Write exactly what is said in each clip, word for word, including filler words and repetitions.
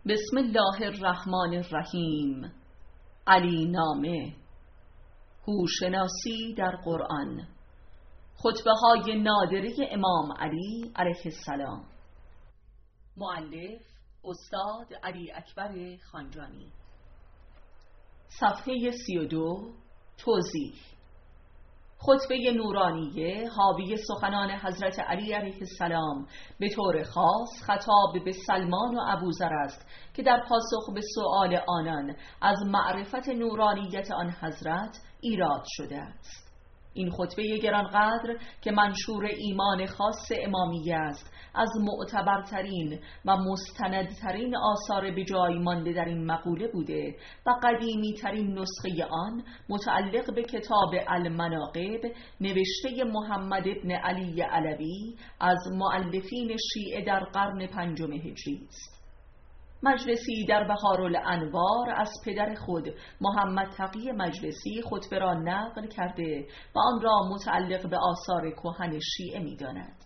بسم الله الرحمن الرحیم. علی نامه، هوشناسی در قرآن. خطبه های نادره امام علی علیه السلام. مؤلف استاد علی اکبر خانجانی. صفحه سی و دو. توضیح. خطبه نورانیه حاوی سخنان حضرت علی علیه السلام به طور خاص خطاب به سلمان و ابوذر است که در پاسخ به سؤال آنان از معرفت نورانیت آن حضرت ایراد شده است. این خطبه گرانقدر که منشور ایمان خاص امامیه است، از معتبرترین و مستندترین آثار به جای مانده در این مقوله بوده و قدیمی ترین نسخه آن متعلق به کتاب المناقب نوشته محمد ابن علی علوی از مؤلفین شیعه در قرن پنجم هجری است. مجلسی در بهارالانوار از پدر خود محمد تقی مجلسی خطبه را نقل کرده و آن را متعلق به آثار کهن شیعه می داند.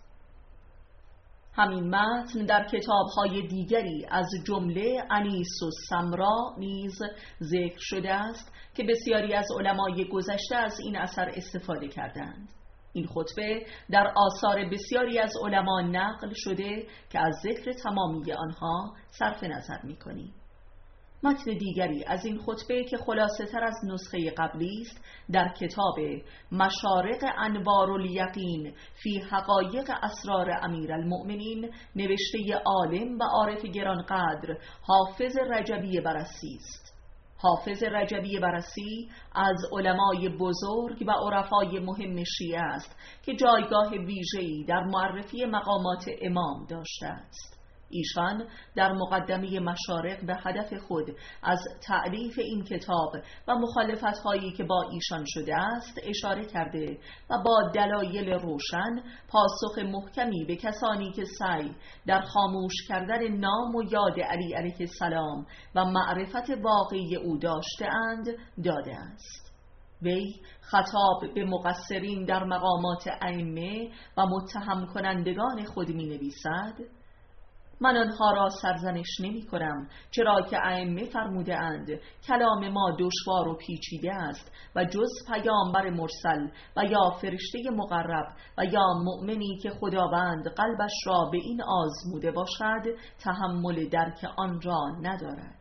همین متن در کتاب‌های دیگری از جمله انیس و سمرا نیز ذکر شده است که بسیاری از علمای گذشته از این اثر استفاده کردند. این خطبه در آثار بسیاری از علما نقل شده که از ذکر تمامی آنها صرف نظر می‌کنیم. متن دیگری از این خطبه که خلاصه تر از نسخه قبلی است در کتاب مشارق انوار الیقین فی حقایق اسرار امیرالمؤمنین نوشته عالم و عارف گرانقدر حافظ رجبی برسی است. حافظ رجبی برسی از علمای بزرگ و عرفای مهم شیعه است که جایگاه ویژه‌ای در معرفی مقامات امام داشته است. ایشان در مقدمه مشارق به هدف خود از تألیف این کتاب و مخالفت‌هایی که با ایشان شده است اشاره کرده و با دلایل روشن پاسخ محکمی به کسانی که سعی در خاموش کردن نام و یاد علی علیه السلام و معرفت واقعی او داشته اند داده است. وی خطاب به مقصرین در مقامات ائمه و متهم کنندگان خود می نویسد: من آنها را سرزنش نمی کنم، چرا که ائمه فرموده اند کلام ما دشوار و پیچیده است و جز پیامبر مرسل و یا فرشته مقرب و یا مؤمنی که خداوند قلبش را به این آزموده باشد تحمل درک آن را ندارد.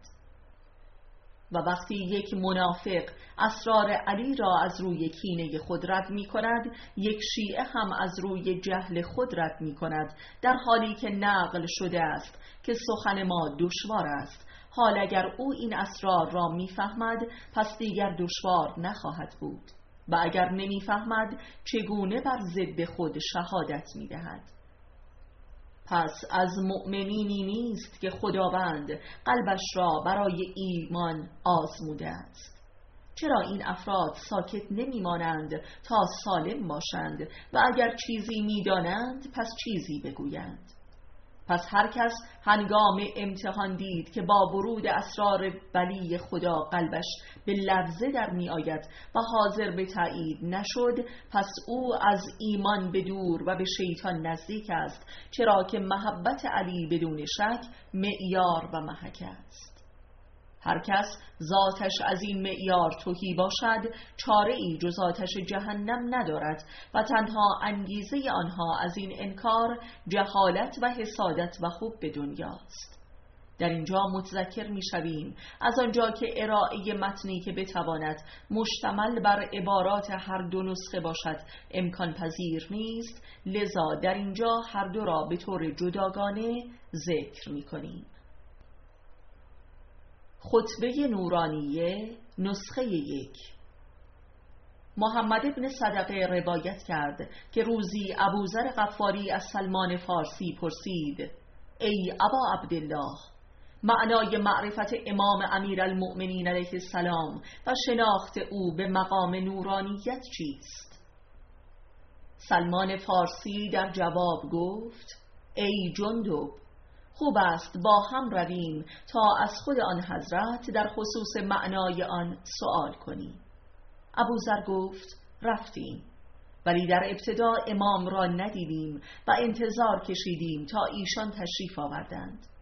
و وقتی یک منافق اسرار علی را از روی کینه خود رد می کند، یک شیعه هم از روی جهل خود رد می کند، در حالی که نقل شده است که سخن ما دشوار است. حال اگر او این اسرار را می فهمد پس دیگر دشوار نخواهد بود، و اگر نمی فهمد چگونه بر ضد خود شهادت می دهد؟ پس از مؤمنینی نیست که خداوند قلبش را برای ایمان آزموده است. چرا این افراد ساکت نمی مانند تا سالم باشند و اگر چیزی می دانند پس چیزی بگویند؟ پس هر کس هنگام امتحان دید که با ورود اسرار ولی خدا قلبش به لرزه در می آید و حاضر به تایید نشد، پس او از ایمان به دور و به شیطان نزدیک است، چرا که محبت علی بدون شک معیار و محک است. هر کس ذاتش از این معیار تهی باشد چاره ای جز آتش جهنم ندارد و تنها انگیزه آنها از این انکار جهالت و حسادت و خوب به دنیاست. در اینجا متذکر می شویم از آنجا که ارائه متنی که بتواند مشتمل بر عبارات هر دو نسخه باشد امکان پذیر نیست، لذا در اینجا هر دو را به طور جداگانه ذکر می کنیم. خطبه نورانیه نسخه یک. محمد ابن صدقه روایت کرد که روزی ابوذر غفاری از سلمان فارسی پرسید: ای ابا عبدالله، معنای معرفت امام امیرالمؤمنین علیه السلام و شناخت او به مقام نورانیت چیست؟ سلمان فارسی در جواب گفت: ای جندب، خوب است با هم رویم تا از خود آن حضرت در خصوص معنای آن سؤال کنیم. ابوذر گفت: رفتیم، ولی در ابتدا امام را ندیدیم و انتظار کشیدیم تا ایشان تشریف آوردند.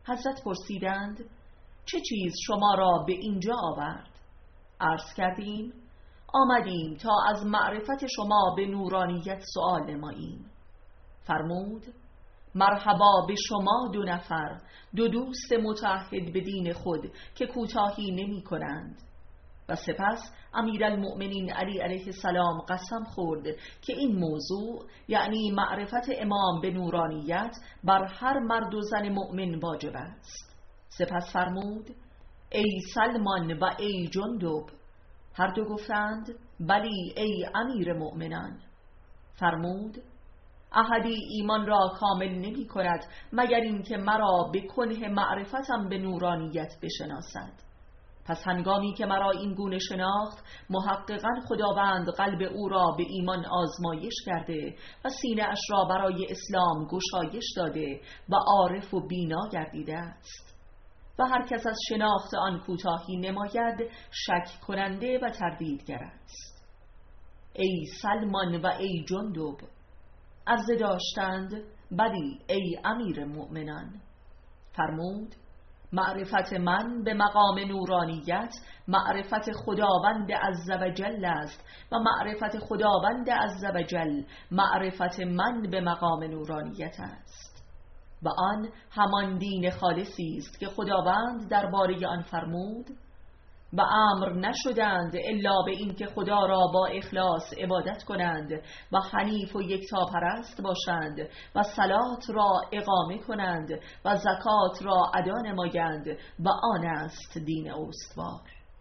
حضرت پرسیدند چه چیز شما را به اینجا آورد؟ عرض کردیم آمدیم تا از معرفت شما به نورانیت سؤال نماییم. فرمود مرحبا به شما دو نفر، دو دوست متعهد به دین خود که کوتاهی نمی کنند. و سپس امیرالمؤمنین علی علیه السلام قسم خورد که این موضوع یعنی معرفت امام به نورانیت بر هر مرد و زن مؤمن واجب است. سپس فرمود ای سلمان و ای جندب. هر دو گفتند بلی ای امیر مؤمنان. فرمود احدی ایمان را کامل نمی کند مگر اینکه مرا به کنه معرفتم به نورانیت بشناسد. پس هنگامی که مرا این گونه شناخت، محققاً خداوند قلب او را به ایمان آزمایش کرده و سینه اش را برای اسلام گشایش داده و عارف و بینا گردیده است. و هر کس از شناخت آن کوتاهی نماید شک کننده و تردیدگر است. ای سلمان و ای جندب. عرضه داشتند بلی ای امیر مؤمنان. فرمود معرفت من به مقام نورانیت معرفت خداوند عزوجل است و معرفت خداوند عزوجل معرفت من به مقام نورانیت است و آن همان دین خالصی است که خداوند درباره آن فرمود و امر نشدند الا به این که خدا را با اخلاص عبادت کنند و حنیف و یکتاپرست باشند و صلات را اقامه کنند و زکات را ادا نمایند و آن است دین استوار.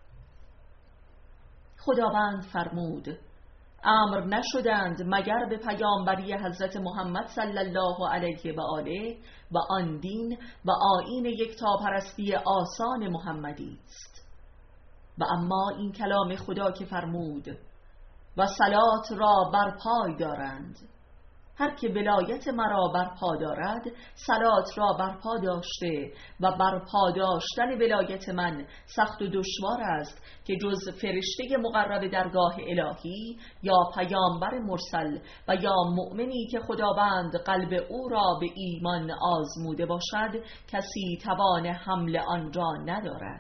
خداوند فرمود امر نشدند مگر به پیامبری حضرت محمد صلی الله علیه و آله و آن دین و آیین یکتاپرستی آسان محمدی است. و اما این کلام خدا که فرمود و صلات را بر پای دارند، هر که ولایت مرا بر پا دارد صلات را بر پا داشته و بر پا داشتن ولایت من سخت و دشوار است که جز فرشته مقرب درگاه الهی یا پیامبر مرسل و یا مؤمنی که خداوند قلب او را به ایمان آزموده باشد کسی توان حمل آن را ندارد.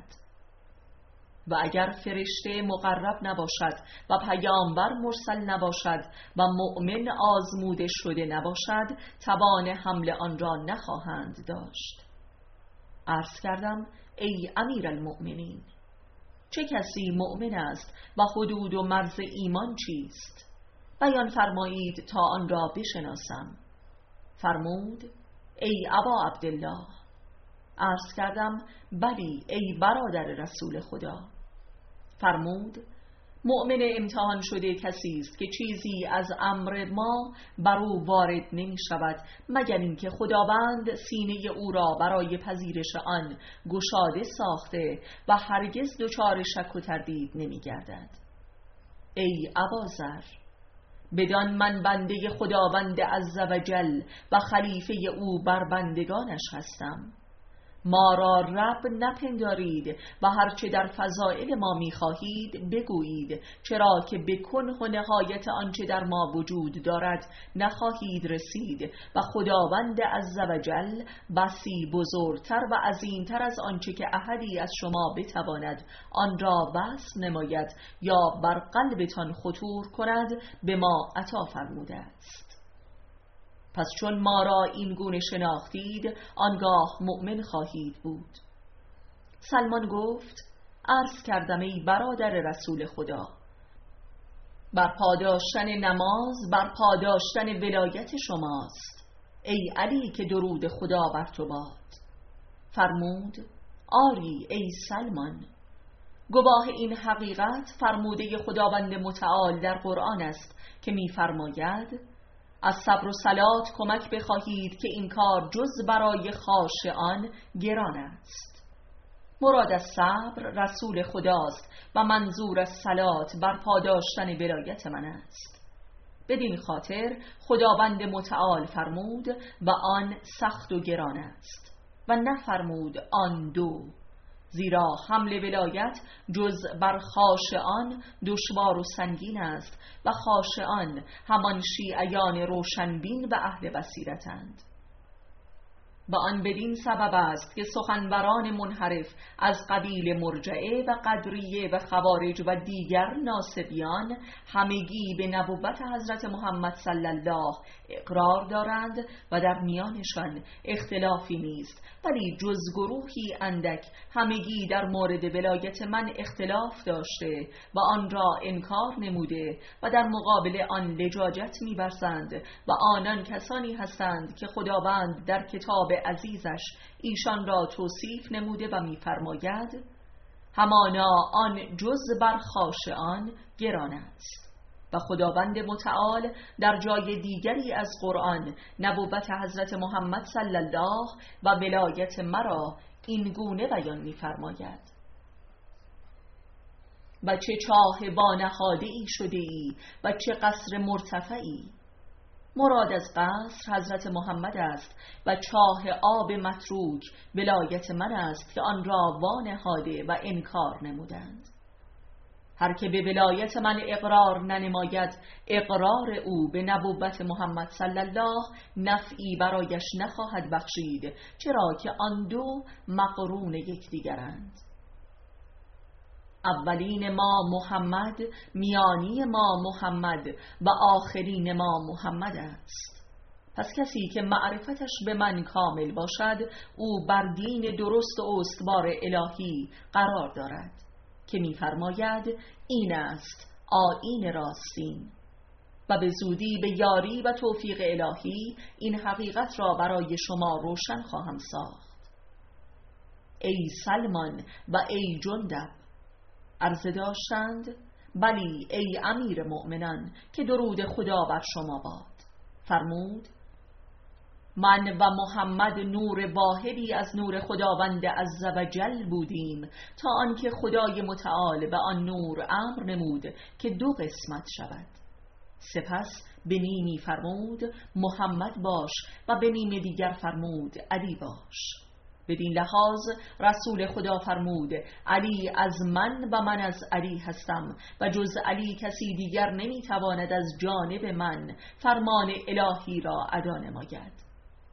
و اگر فرشته مقرب نباشد و پیامبر مرسل نباشد و مؤمن آزموده شده نباشد توان حمل آن را نخواهند داشت. عرض کردم ای امیرالمؤمنین چه کسی مؤمن است و حدود و مرز ایمان چیست؟ بیان فرمایید تا آن را بشناسم. فرمود ای ابا عبدالله. عرض کردم بلی ای برادر رسول خدا. فرمود مؤمن امتحان شده کسی است که چیزی از امر ما بر او وارد نمی شود مگر اینکه خداوند سینه او را برای پذیرش آن گشاده ساخته و هرگز دچار شک و تردید نمی گردد. ای ابازر بدان من بنده خداوند عزوجل و خلیفه او بر بندگانش هستم. ما را رب نپندارید و هرچه در فضائل ما می‌خواهید بگویید، چرا که به کنه و نهایت آنچه در ما وجود دارد نخواهید رسید و خداوند عزوجل بسی بزرگتر و عظیمتر از آنچه که احدی از شما بتواند آن را بس نماید یا بر قلبتان خطور کند به ما عطا فرموده است. پس چون ما را این گونه شناختید آنگاه مؤمن خواهید بود. سلمان گفت عرض کردم ای برادر رسول خدا، بر پاداشتن نماز بر پاداشتن ولایت شماست ای علی که درود خدا بر تو باد. فرمود آری ای سلمان. گواه این حقیقت فرموده خداوند متعال در قرآن است که می فرماید از صبر و صلات کمک بخواهید که این کار جز برای خاشعان گران است. مراد از صبر رسول خداست و منظور از صلات بر پاداشتن ولایت من است. بدین خاطر خداوند متعال فرمود و آن سخت و گران است و نفرمود آن دو، زیرا حمل ولایت جز بر خاشعان دشوار و سنگین است و خاشعان همان شیعیان روشنبین و اهل بصیرتند. و آن بدین سبب است که سخنوران منحرف از قبیل مرجعه و قدریه و خوارج و دیگر ناصبیان همگی به نبوت حضرت محمد صلی الله اقرار دارند و در میانشان اختلافی نیست، ولی جز گروهی اندک همگی در مورد ولایت من اختلاف داشته و آن را انکار نموده و در مقابل آن لجاجت می‌ورزند و آنان کسانی هستند که خداوند در کتاب عزیزش ایشان را توصیف نموده و می‌فرماید همانا آن جز بر خاشعان گران است. و خداوند متعال در جای دیگری از قرآن نبوت حضرت محمد صلی الله و ولایت مرا این گونه بیان می‌فرماید: و چه چاه بانهاده ای شده ای و چه قصر مرتفعی. مراد از قصر حضرت محمد است و چاه آب متروک ولایت من است که آن را وانهاده و انکار نمودند. هر که به ولایت من اقرار ننماید، اقرار او به نبوت محمد صلی الله نفعی برایش نخواهد بخشید، چرا که آن دو مقرون یکدیگرند. اولین ما محمد، میانی ما محمد و آخرین ما محمد است. پس کسی که معرفتش به من کامل باشد، او بر دین درست و استوار الهی قرار دارد که می‌فرماید این است آیین راستین، و به زودی به یاری و توفیق الهی این حقیقت را برای شما روشن خواهم ساخت. ای سلمان و ای جندب. عرضه داشتند بلی ای امیر مؤمنان که درود خدا بر شما باد. فرمود من و محمد نور واحدی از نور خداوند عزوجل بودیم تا آنکه خدای متعال به آن نور امر نمود که دو قسمت شود. سپس به نیمی فرمود محمد باش و به نیم دیگر فرمود علی باش. بدین لحاظ رسول خدا فرمود علی از من و من از علی هستم و جز علی کسی دیگر نمیتواند از جانب من فرمان الهی را ادا نماید.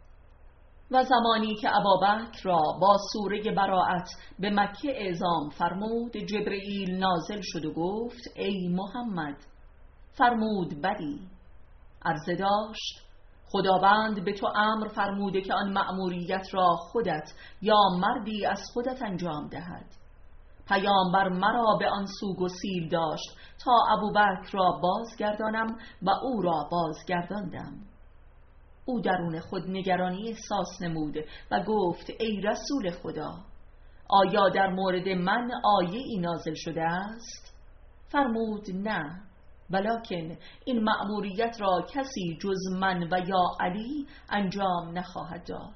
و زمانی که ابابکر را با سوره براءت به مکه اعزام فرمود، جبرئیل نازل شد و گفت ای محمد. فرمود بلی. عرضه داشت خداوند به تو امر فرموده که آن مأموریت را خودت یا مردی از خودت انجام دهد. پیامبر مرا به آن سو گسیل داشت تا ابوبکر را بازگردانم و او را بازگرداندم. او درون خود نگرانی احساس نمود و گفت ای رسول خدا، آیا در مورد من آیه ای نازل شده است؟ فرمود نه، ولکن این مأموریت را کسی جز من و یا علی انجام نخواهد داد.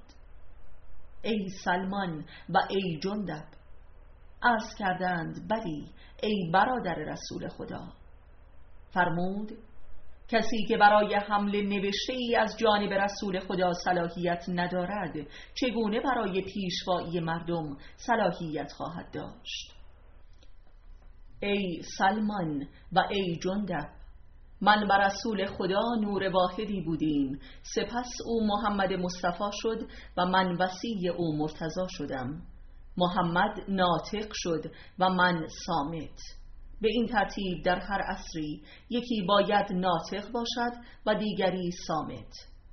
ای سلمان و ای جندب. عرض کردند بلی ای برادر رسول خدا. فرمود کسی که برای حمل نوشته ای از جانب رسول خدا صلاحیت ندارد، چگونه برای پیشوایی مردم صلاحیت خواهد داشت؟ ای سلمان و ای جندب. من و رسول خدا نور واحدی بودیم، سپس او محمد مصطفی شد و من وصی او مرتضی شدم. محمد ناطق شد و من صامت. به این ترتیب در هر عصری یکی باید ناطق باشد و دیگری صامت.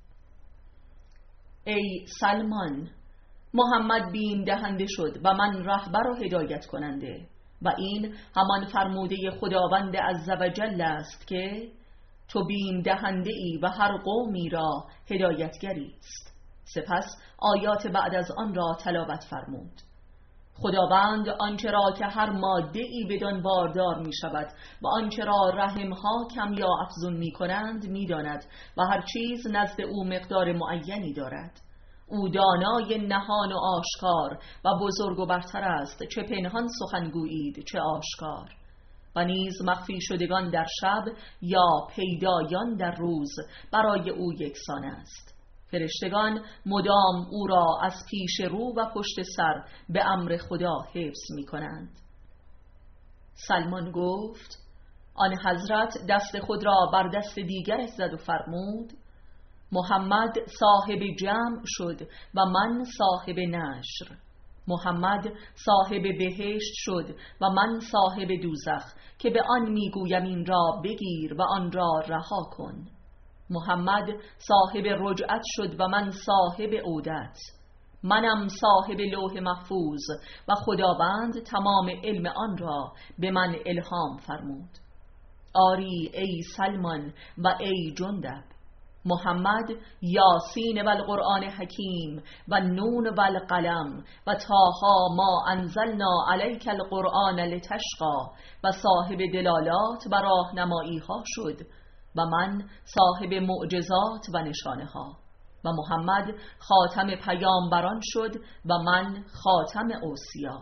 ای سلمان، محمد بیم دهنده شد و من رهبر و هدایت کننده، و این همان فرموده خداوند عزوجل است که تو بیم دهنده ای و هر قومی را هدایتگری است. سپس آیات بعد از آن را تلاوت فرمود. خداوند آنچه را که هر ماده ای بدان باردار می شود و آنچه را رحمها کم یا افزون می کنند می داند و هر چیز نزد او مقدار معینی دارد. او دانای نهان و آشکار و بزرگ و برتر است، چه پنهان سخنگویید چه آشکار. و نیز مخفی شدگان در شب یا پیدایان در روز برای او یکسان است. فرشتگان مدام او را از پیش رو و پشت سر به امر خدا حفظ می کنند. سلمان گفت آن حضرت دست خود را بر دست دیگرش زد و فرمود محمد صاحب جمع شد و من صاحب نشر. محمد صاحب بهشت شد و من صاحب دوزخ که به آن میگویم این را بگیر و آن را رها کن. محمد صاحب رجعت شد و من صاحب عودت. منم صاحب لوح محفوظ و خداوند تمام علم آن را به من الهام فرمود. آری ای سلمان و ای جندب. محمد یاسین و القرآن حکیم و نون و القلم و طاها ما انزلنا علیک القرآن لتشقی و صاحب دلالات و راهنمایی ها شد و من صاحب معجزات و نشانه ها. و محمد خاتم پیامبران شد و من خاتم اوصیا.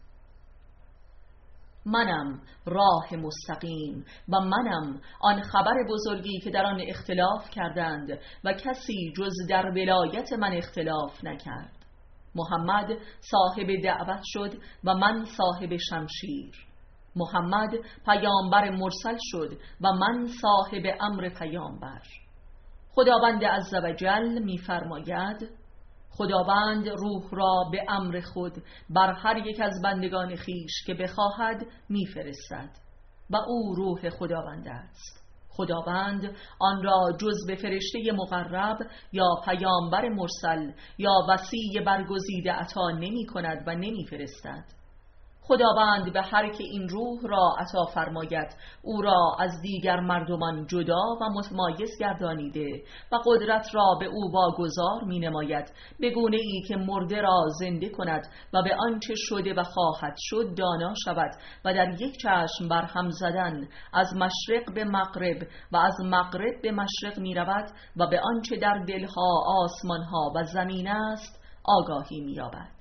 منم راه مستقیم و منم آن خبر بزرگی که در آن اختلاف کردند و کسی جز در ولایت من اختلاف نکرد. محمد صاحب دعوت شد و من صاحب شمشیر. محمد پیامبر مرسل شد و من صاحب امر پیامبر. خداوند عزوجل می‌فرماید: خداوند روح را به امر خود بر هر یک از بندگان خیش که بخواهد میفرستد و او روح خداوند است. خداوند آن را جز به فرشته مقرب یا پیامبر مرسل یا وصی برگزیده عطا نمی کند و نمی فرستد. خداوند به هر که این روح را عطا فرماید او را از دیگر مردمان جدا و متمایز گردانیده و قدرت را به او واگذار می نماید به گونه ای که مرده را زنده کند و به آنچه شده و خواهد شد دانا شود و در یک چشم بر هم زدن از مشرق به مغرب و از مغرب به مشرق می رود و به آنچه در دلها، آسمانها و زمین است آگاهی می یابد.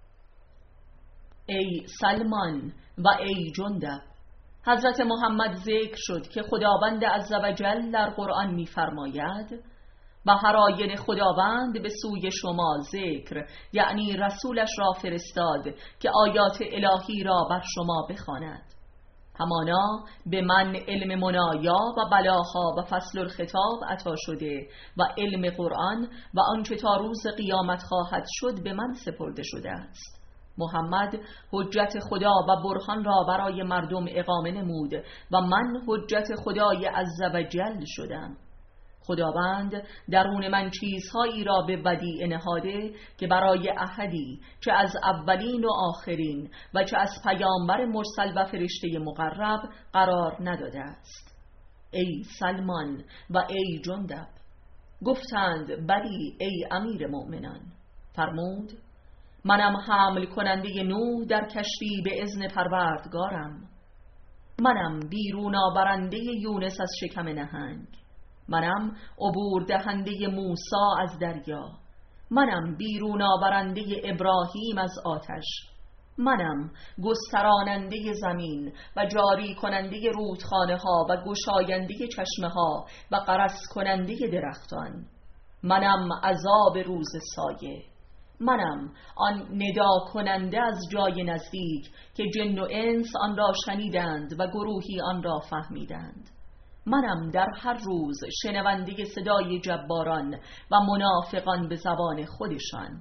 ای سلمان و ای جندب. حضرت محمد ذکر شد که خداوند عزوجل در قرآن می‌فرماید: و هر آینه خداوند به سوی شما ذکر، یعنی رسولش را فرستاد که آیات الهی را بر شما بخواند. همانا به من علم منایا و بلاغها و فصل الخطاب عطا شده و علم قرآن و آنچه تا روز قیامت خواهد شد به من سپرده شده است. محمد حجت خدا و برهان را برای مردم اقامه نمود و من حجت خدای عزوجل شدم. خداوند درون من چیزهایی را به ودیعه نهاده که برای احدی چه از اولین و آخرین و چه از پیامبر مرسل و فرشته مقرب قرار نداده است. ای سلمان و ای جندب. گفتند بلی ای امیر مؤمنان. فرمود: منم حمل کننده نوح در کشتی به اذن پروردگارم. منم بیرون آورنده یونس از شکم نهنگ. منم عبور دهنده موسی از دریا. منم بیرون آورنده ابراهیم از آتش. منم گستراننده زمین و جاری کننده رودخانه ها و گشاینده چشمه ها و غرس کننده درختان. منم عذاب روز سایه. منم آن ندا کننده از جای نزدیک که جن و انس آن را شنیدند و گروهی آن را فهمیدند. منم در هر روز شنونده صدای جباران و منافقان به زبان خودشان.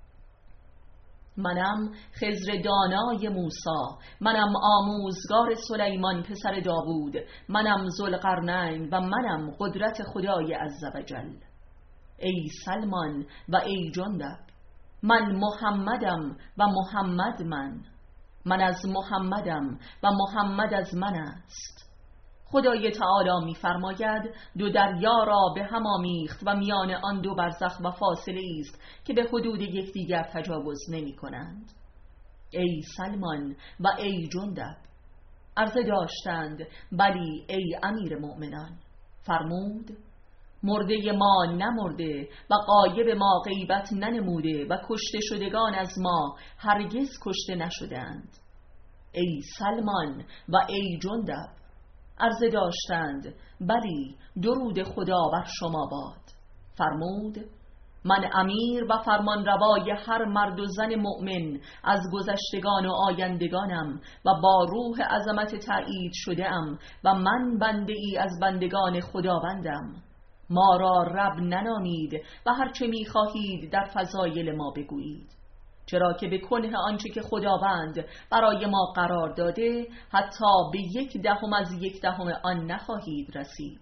منم خضر دانای موسی. منم آموزگار سلیمان پسر داوود. منم ذوالقرنین و منم قدرت خدای عزوجل. ای سلمان و ای جندب. من محمدم و محمد من. من از محمدم و محمد از من است. خدای تعالی می فرماید: دو دریا را به هم آمیخت و میان آن دو برزخ و فاصله است که به حدود یکدیگر تجاوز نمی کنند. ای سلمان و ای جندب. عرضه داشتند بلی ای امیر مؤمنان. فرمود: مرده ما نمرده و غایب ما غیبت ننموده و کشته شدگان از ما هرگز کشته نشدند. ای سلمان و ای جندب. عرضه داشتند بلی درود خدا بر شما باد. فرمود: من امیر و فرمان روای هر مرد و زن مؤمن از گذشتگان و آیندگانم و با روح عظمت تأیید شده ام و من بنده ای از بندگان خداوندم. ما را رب ننامید و هرچه می خواهید در فضایل ما بگویید، چرا که به کنه آنچه که خداوند برای ما قرار داده حتی به یک دهم از یک دهم آن نخواهید رسید.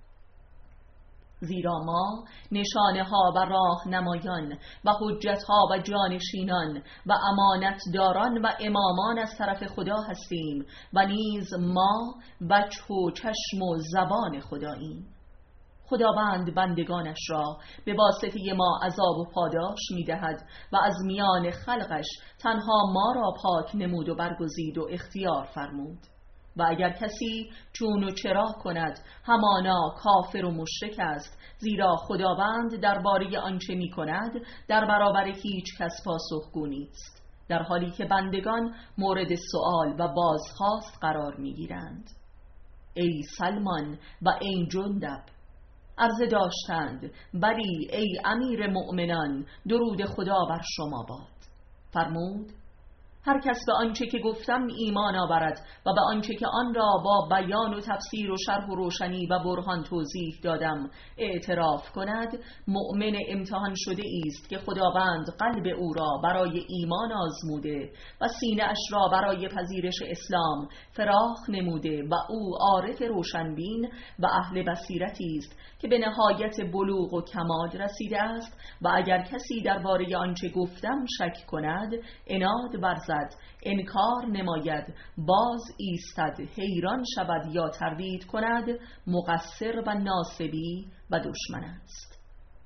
زیرا ما نشانه ها و راهنمایان و حجت ها و جانشینان و امانتداران و امامان از طرف خدا هستیم و نیز ما وجه و چشم و زبان خداییم. خداوند بندگانش را به واسطه ما عذاب و پاداش می دهد و از میان خلقش تنها ما را پاک نمود و برگزید و اختیار فرمود. و اگر کسی چون و چرا کند همانا کافر و مشرک است، زیرا خداوند درباره آنچه می کند در برابر هیچ کس پاسخگو نیست، در حالی که بندگان مورد سؤال و بازخواست قرار می گیرند. ای سلمان و ای جندب، عرضه داشتند بلی ای امیر مؤمنان درود خدا بر شما باد. فرمود هر کس به آنچه که گفتم ایمان آورد و به آنچه که آن را با بیان و تفسیر و شرح و روشنی و برهان توضیح دادم اعتراف کند، مؤمن امتحان شده است که خداوند قلب او را برای ایمان آزموده و سینه اش را برای پذیرش اسلام فراخ نموده و او عارف روشنبین و اهل بصیرتی است که به نهایت بلوغ و کمال رسیده است. و اگر کسی درباره آنچه گفتم شک کند، عناد ورزد، انکار نماید، باز ایستد، حیران شود یا تردید کند، مقصر و ناصبی و دشمن است.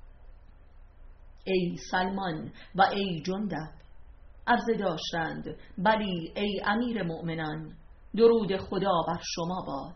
ای سلمان و ای جندب، عرضه داشتند بلی ای امیر مؤمنان درود خدا بر شما باد.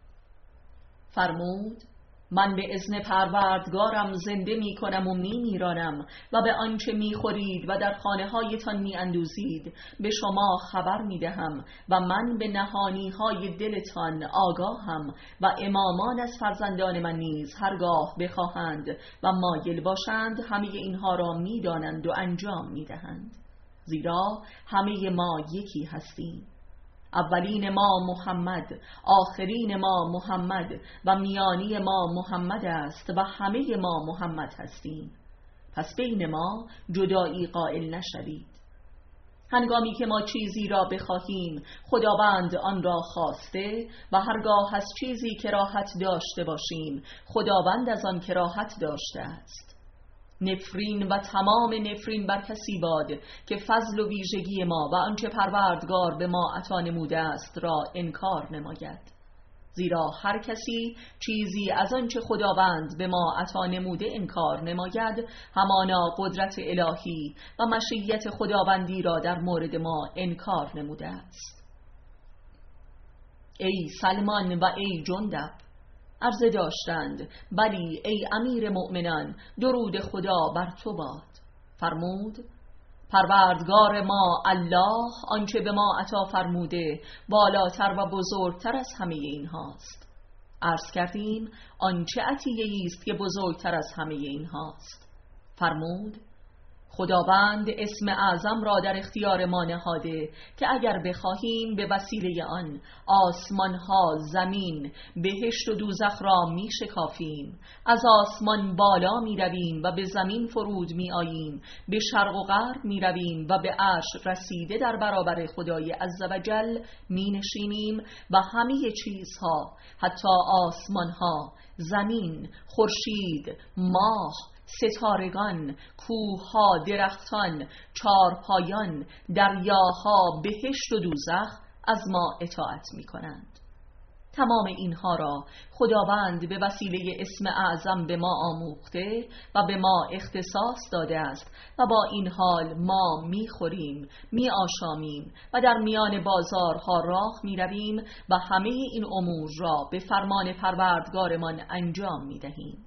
فرمود من به اذن پروردگارم زنده می کنم و می میرانم و به آنچه می خورید و در خانه هایتان می اندوزید به شما خبر می دهم و من به نهانی های دلتان آگاهم و امامان از فرزندان من نیز هرگاه بخواهند و مایل باشند همه اینها را می دانند و انجام می دهند، زیرا همه ما یکی هستیم. اولین ما محمد، آخرین ما محمد و میانی ما محمد است و همه ما محمد هستیم، پس بین ما جدایی قائل نشوید. هنگامی که ما چیزی را بخواهیم خداوند آن را خواسته و هرگاه از چیزی کراهت داشته باشیم خداوند از آن کراهت داشته است. نفرین و تمام نفرین بر کسی باد که فضل و ویژگی ما و آنچه پروردگار به ما عطا نموده است را انکار نماید، زیرا هر کسی چیزی از آنچه خداوند به ما عطا نموده انکار نماید همانا قدرت الهی و مشیت خداوندی را در مورد ما انکار نموده است. ای سلمان و ای جندب، عرضه داشتند بلی ای امیر مؤمنان درود خدا بر تو باد. فرمود پروردگار ما الله آنچه به ما عطا فرموده بالاتر و بزرگتر از همه این هاست. عرض کردیم آنچه عطیه است که بزرگتر از همه این هاست. فرمود خداوند اسم اعظم را در اختیار ما نهاده که اگر بخواهیم به وسیله آن آسمانها، زمین، بهشت و دوزخ را می شکافیم، از آسمان بالا می رویم و به زمین فرود می آییم، به شرق و غرب می رویم و به عرش رسیده در برابر خدای عزوجل می نشینیم و همه چیزها حتی آسمانها، زمین، خورشید، ماه، ستارگان، کوهها، درختان، چارپایان، دریاها، بهشت و دوزخ از ما اطاعت می کنند. تمام اینها را خداوند به وسیله اسم اعظم به ما آموخته و به ما اختصاص داده است و با این حال ما می خوریم، می آشامیم و در میان بازارها راه می رویم و همه این امور را به فرمان پروردگارمان انجام می دهیم.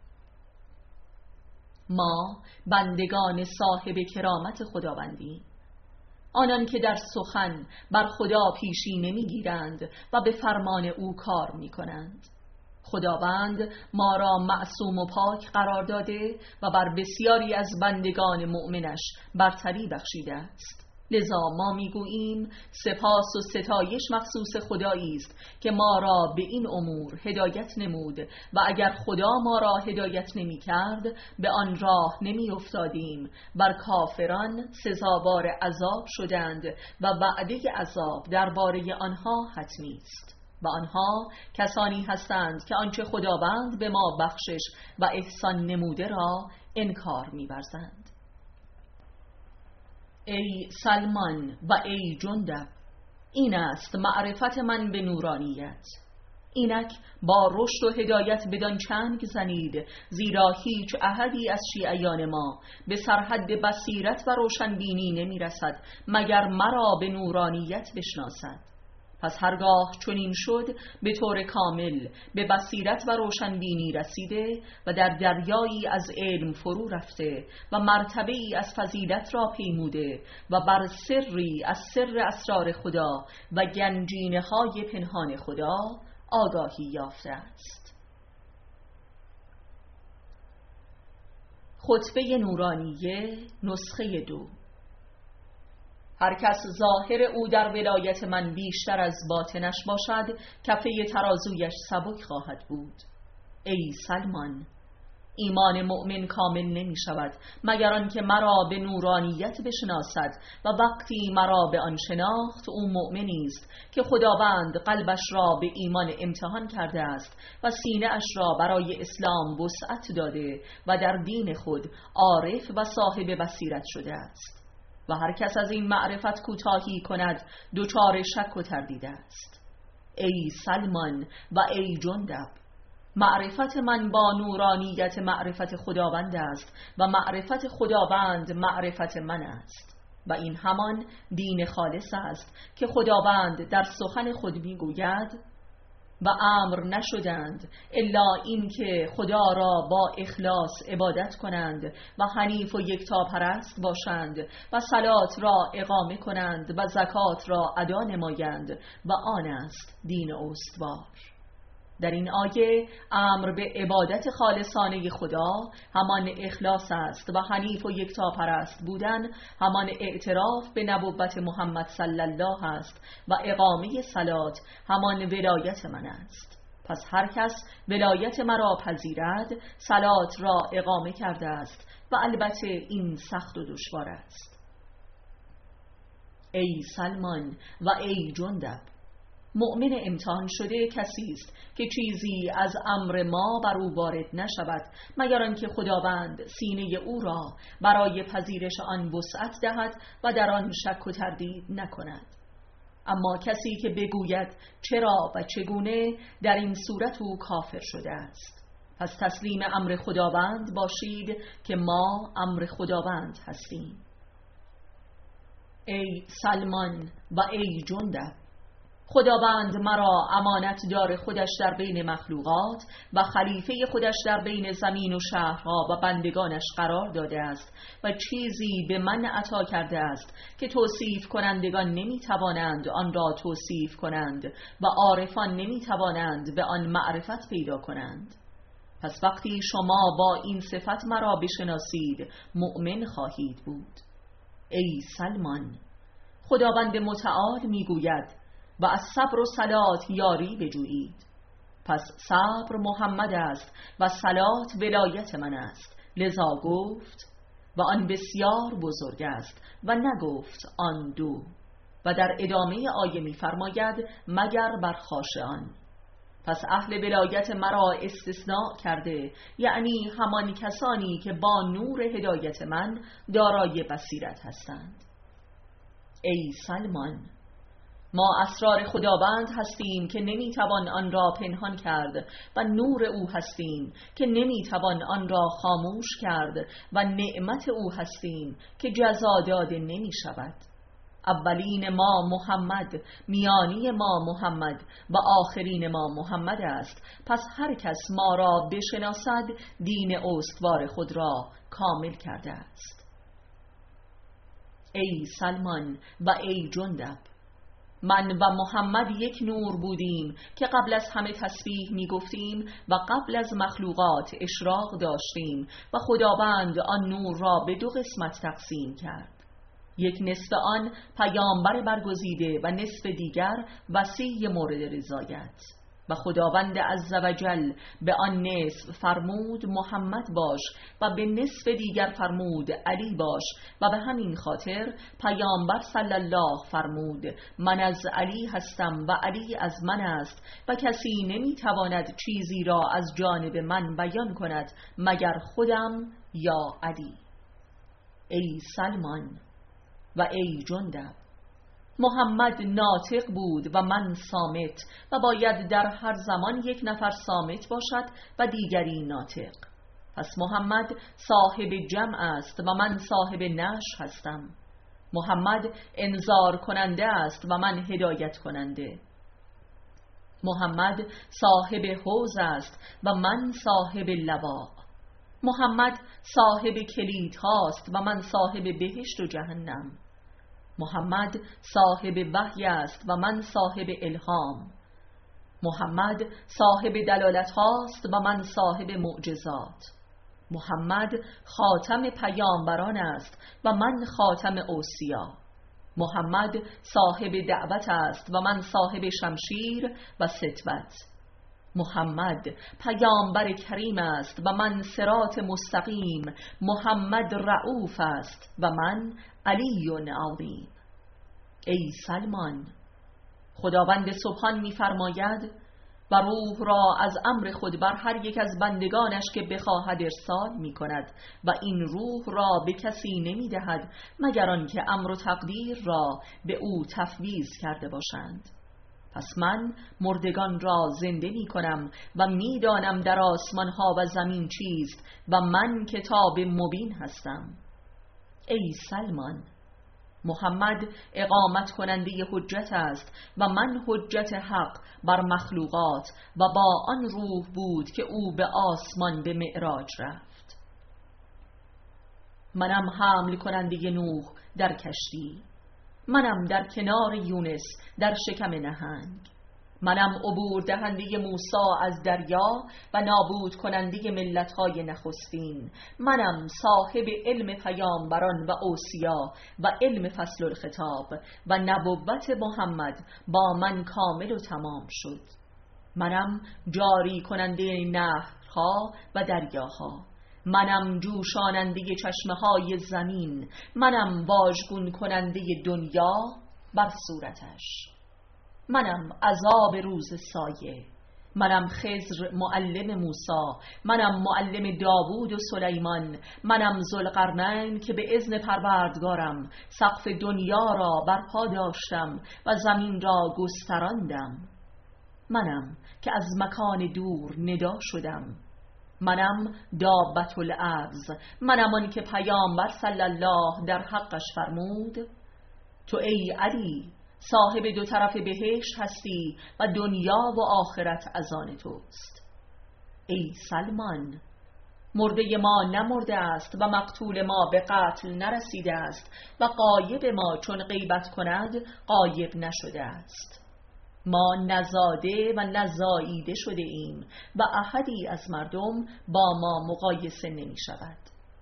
ما بندگان صاحب کرامت خداوندیم، آنان که در سخن بر خدا پیشی نمیگیرند و به فرمان او کار می کنند. خداوند ما را معصوم و پاک قرار داده و بر بسیاری از بندگان مؤمنش برتری بخشیده است. لذا ما میگوییم سپاس و ستایش مخصوص خدایی است که ما را به این امور هدایت نمود و اگر خدا ما را هدایت نمی کرد به آن راه نمی افتادیم. بر کافران سزاوار عذاب شدند و وعده عذاب درباره آنها حتمی است و آنها کسانی هستند که آنچه خداوند به ما بخشش و احسان نموده را انکار می‌ورزند. ای سلمان و ای جندب، این است معرفت من به نورانیت. اینک با رشد و هدایت بدان چنگ زنید، زیرا هیچ احدی از شیعیان ما به سرحد بصیرت و روشنبینی نمی رسد مگر مرا به نورانیت بشناسد. پس هرگاه چنین شد به طور کامل به بصیرت و روشنبینی رسیده و در دریایی از علم فرو رفته و مرتبه‌ای از فضیلت را پیموده و بر سری از سر اسرار خدا و گنجینه‌های پنهان خدا آگاهی یافته است. خطبه نورانیه نسخه دو. هر کس ظاهر او در ولایت من بیشتر از باطنش باشد، کفه ترازویش سبک خواهد بود. ای سلمان، ایمان مؤمن کامل نمی شود مگر آنکه مرا به نورانیت بشناسد و وقتی مرا به آن شناخت او مؤمنی است که خداوند قلبش را به ایمان امتحان کرده است و سینه اش را برای اسلام وسعت داده و در دین خود عارف و صاحب بصیرت شده است. و هر کس از این معرفت کوتاهی کند دچار شک و تردید است. ای سلمان و ای جندب، معرفت من با نورانیت معرفت خداوند است و معرفت خداوند معرفت من است و این همان دین خالص است که خداوند در سخن خود میگوید و امر نشدند الا این که خدا را با اخلاص عبادت کنند و حنیف و یکتاپرست باشند و صلات را اقامه کنند و زکات را ادا نمایند و آن است دین استوار. در این آیه امر به عبادت خالصانه خدا همان اخلاص است و حنیف و یکتاپرست بودن همان اعتراف به نبوت محمد صلی الله است و اقامه صلات همان ولایت من است. پس هر کس ولایت مرا پذیرد صلات را اقامه کرده است و البته این سخت و دشوار است. ای سلمان و ای جندب، مؤمن امتحان شده کسی است که چیزی از امر ما بر او وارد نشود مگر آنکه خداوند سینه او را برای پذیرش آن وسعت دهد و در آن شک و تردید نکند. اما کسی که بگوید چرا و چگونه، در این صورت او کافر شده است. پس تسلیم امر خداوند باشید که ما امر خداوند هستیم. ای سلمان و ای جندب، خداوند مرا امانت دار خودش در بین مخلوقات و خلیفه خودش در بین زمین و شهرها و بندگانش قرار داده است و چیزی به من عطا کرده است که توصیف کنندگان نمی توانند آن را توصیف کنند و عارفان نمی توانند به آن معرفت پیدا کنند. پس وقتی شما با این صفت مرا بشناسید مؤمن خواهید بود. ای سلمان، خداوند متعال می گوید و از صبر و صلات یاری بجویید. پس صبر محمد است و صلات ولایت من است. لذا گفت و آن بسیار بزرگ است و نگفت آن دو. و در ادامه آیه می فرماید مگر بر خاشعان. پس اهل ولایت مرا استثناء کرده، یعنی همان کسانی که با نور هدایت من دارای بصیرت هستند. ای سلمان، ما اسرار خداوند هستیم که نمیتوان آن را پنهان کرد و نور او هستیم که نمیتوان آن را خاموش کرد و نعمت او هستیم که جزا داده نمی شود. اولین ما محمد، میانی ما محمد و آخرین ما محمد است. پس هر کس ما را بشناسد دین استوار خود را کامل کرده است. ای سلمان و ای جندب، من و محمد یک نور بودیم که قبل از همه تسبیح می گفتیم و قبل از مخلوقات اشراق داشتیم و خداوند آن نور را به دو قسمت تقسیم کرد. یک نصف آن پیامبر برگزیده و نصف دیگر وصی مورد رضایت. و خداوند عزوجل به آن نصف فرمود محمد باش و به نصف دیگر فرمود علی باش و به همین خاطر پیامبر صلی الله فرمود من از علی هستم و علی از من است و کسی نمیتواند چیزی را از جانب من بیان کند مگر خودم یا علی. ای سلمان و ای جندب، محمد ناطق بود و من صامت و باید در هر زمان یک نفر صامت باشد و دیگری ناطق. پس محمد صاحب جمع است و من صاحب نشر هستم. محمد انذار کننده است و من هدایت کننده. محمد صاحب حوض است و من صاحب لواء. محمد صاحب کلید هاست و من صاحب بهشت و جهنم. محمد صاحب وحی است و من صاحب الهام. محمد صاحب دلالت هاست و من صاحب معجزات. محمد خاتم پیامبران است و من خاتم اوصیا. محمد صاحب دعوت است و من صاحب شمشیر و ستوت. محمد پیامبر کریم است و من صراط مستقیم. محمد رؤوف است و من علی عظیم. ای سلمان، خداوند سبحان می‌فرماید و روح را از امر خود بر هر یک از بندگانش که بخواهد ارسال می‌کند و این روح را به کسی نمی‌دهد مگر آنکه امر و تقدیر را به او تفویض کرده باشند. پس من مردگان را زنده می کنم و می دانم در آسمان ها و زمین چیست و من کتاب مبین هستم. ای سلمان، محمد اقامت کننده حجت است و من حجت حق بر مخلوقات و با آن روح بود که او به آسمان به معراج رفت. منم حمل کننده نوح در کشتی، منم در کنار یونس در شکم نهنگ، منم عبور دهنده موسی از دریا و نابود کننده ملت‌های نخستین، منم صاحب علم پیامبران و اوصیا و علم فصل الخطاب و نبوت محمد با من کامل و تمام شد. منم جاری کننده نهرها و دریاها، منم جوشاننده چشمه های زمین، منم واژگون کننده دنیا بر صورتش، منم عذاب روز سایه، منم خضر معلم موسی، منم معلم داوود و سلیمان، منم ذوالقرنین که به اذن پروردگارم سقف دنیا را برپا داشتم و زمین را گستراندم، منم که از مکان دور ندا شدم، منم دابت الارض، منم آن که پیامبر صلی الله در حقش فرمود تو ای علی صاحب دو طرف بهشت هستی و دنیا و آخرت از آن توست. ای سلمان، مرده ما نمرده است و مقتول ما به قتل نرسیده است و غایب ما چون غیبت کند غایب نشده است. ما نزاده و نزاییده شده ایم و احدی از مردم با ما مقایسه نمی شود.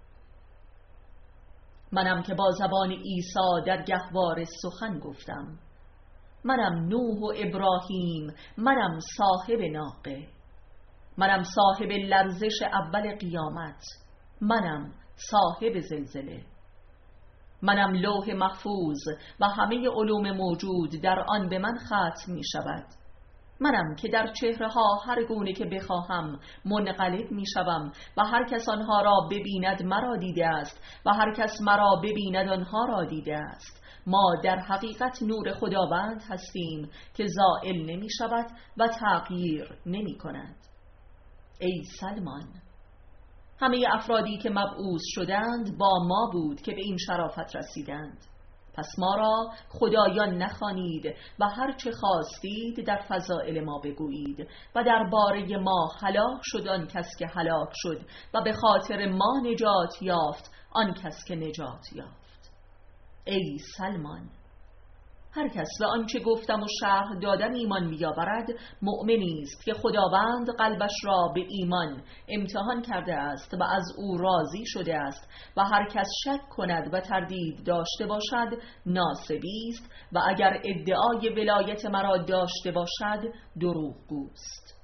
منم که با زبان عیسی در گهواره سخن گفتم، منم نوح و ابراهیم، منم صاحب ناقه، منم صاحب لرزش اول قیامت، منم صاحب زلزله، منم لوح محفوظ و همه علوم موجود در آن به من ختم می شود. منم که در چهره ها هر گونه که بخواهم منقلب می شوم و هر کس آنها را ببیند مرا دیده است و هر کس مرا ببیند آنها را دیده است. ما در حقیقت نور خداوند هستیم که زائل نمی شود و تغییر نمی کند. ای سلمان، همه افرادی که مبعوث شدند با ما بود که به این شرافت رسیدند. پس ما را خدایان نخوانید و هر چه خواستید در فضائل ما بگویید و درباره ما هلاک شد آن کس که هلاک شد و به خاطر ما نجات یافت آن کس که نجات یافت. ای سلمان، هر کس به آنچه گفتم و شرح دادم ایمان بیاورد مؤمنی است که خداوند قلبش را به ایمان امتحان کرده است و از او راضی شده است، و هر کس شک کند و تردید داشته باشد ناصبی است و اگر ادعای ولایت مرا داشته باشد دروغگوست.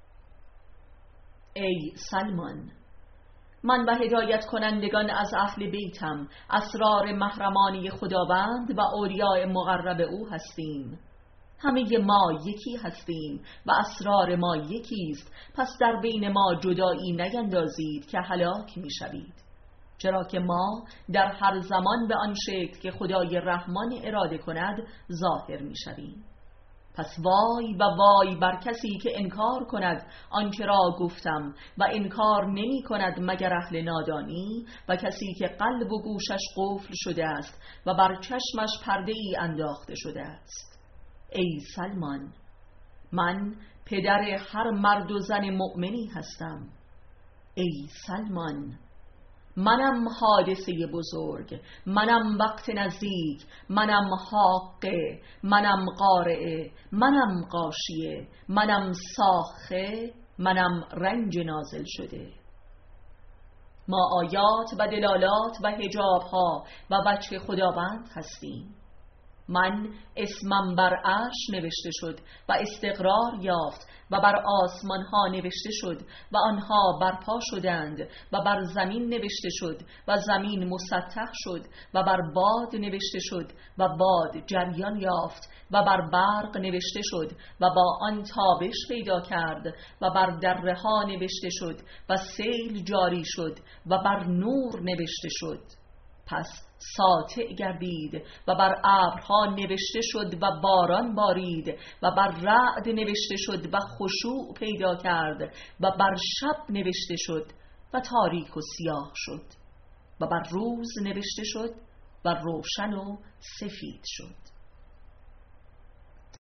ای سلمان، من و هدایت کنندگان از اهل بیتم اسرار محرمانی خداوند و اولیاء مقرب او هستیم. همه ما یکی هستیم و اسرار ما یکی است، پس در بین ما جدایی نیندازید که هلاک می شوید، چرا که ما در هر زمان به آن شکل که خدای رحمان اراده کند ظاهر می شویم. پس وای و وای بر کسی که انکار کند آنچه را گفتم و انکار نمی کند مگر اهل نادانی، و کسی که قلب و گوشش قفل شده است و بر چشمش پرده ای انداخته شده است. ای سلمان، من پدر هر مرد و زن مؤمنی هستم. ای سلمان، منم حادثه بزرگ، منم وقت نزدیک، منم حاقه، منم قارعه، منم غاشیه، منم ساخه، منم رنج نازل شده. ما آیات و دلالات و حجابها و وجه خداوند هستیم. من اسمم بر عرش نوشته شد و استقرار یافت و بر آسمان ها نوشته شد و آنها برپا شدند، و بر زمین نوشته شد و زمین مسطح شد، و بر باد نوشته شد و باد جریان یافت، و بر برق نوشته شد و با آن تابش پیدا کرد، و بر دره ها نوشته شد و سیل جاری شد و بر نور نوشته شد. پس ساطع گردید و بر ابرها نوشته شد و باران بارید، و بر رعد نوشته شد و خشوع پیدا کرد، و بر شب نوشته شد و تاریک و سیاه شد، و بر روز نوشته شد و روشن و سفید شد.